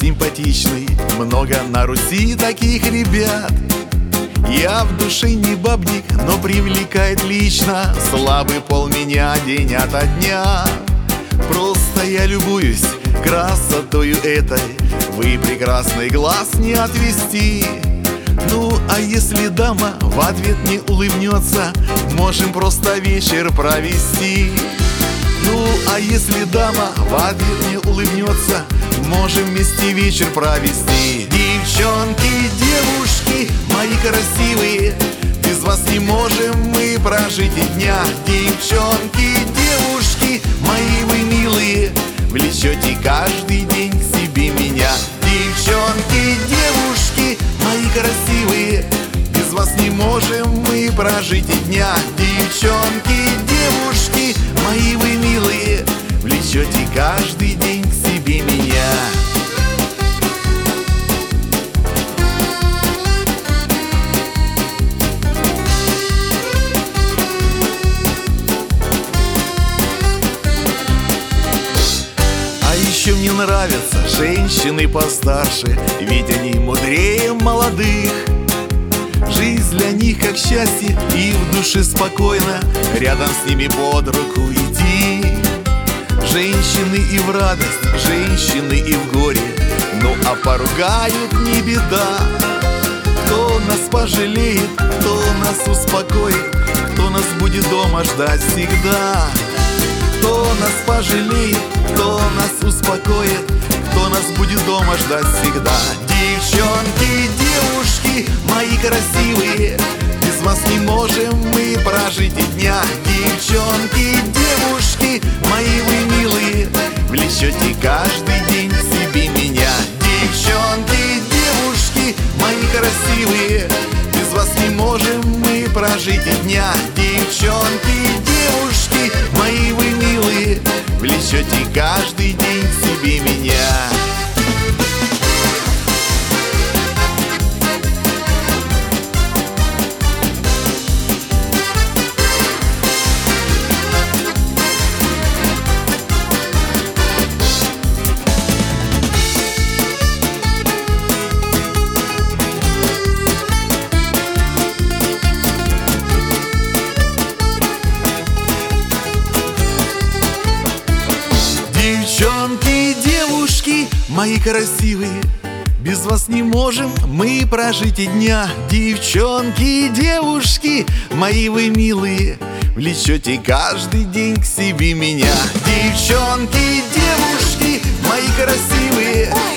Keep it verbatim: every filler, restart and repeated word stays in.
симпатичный. Много на Руси таких ребят. Я в душе не бабник, но привлекает лично слабый пол меня день ото дня. Просто я любуюсь красотою этой, вы прекрасный глаз не отвести. Ну, а если дама в ответ не улыбнется, можем просто вечер провести. Ну, а если дама в ответ не улыбнется, можем вместе вечер провести. Девчонки, девушки, мои красивые, без вас не можем мы прожить и дня. Девчонки, девушки, мои вы милые, влечете каждый день к себе меня. Девчонки, девушки, мои красивые, без вас не можем мы прожить и дня. Девчонки, девушки, мои вы милые, влечете каждый день к себе меня. А еще мне нравятся женщины постарше, ведь они мудрее молодых. Жизнь для них как счастье, и в душе спокойно рядом с ними под руку идти. Женщины и в радость, женщины и в горе, ну а поругают не беда. Кто нас пожалеет, кто нас успокоит, кто нас будет дома ждать всегда. Кто нас пожалеет, кто нас успокоит, кто нас будет дома ждать всегда. Девчонки, девушки, мои красивые, без вас не можем мы прожить и дня. Девчонки, девушки, мои вы милые, влечете каждый день к себе меня. Девчонки, девушки, мои красивые, без вас не можем мы прожить и дня. Девчонки, девушки, мои вы милые, влечете каждый день к себе меня. Девчонки, девушки, мои красивые, без вас не можем мы прожить и дня. Девчонки, девушки, мои вы милые, влечете каждый день к себе меня. Девчонки, девушки, мои красивые,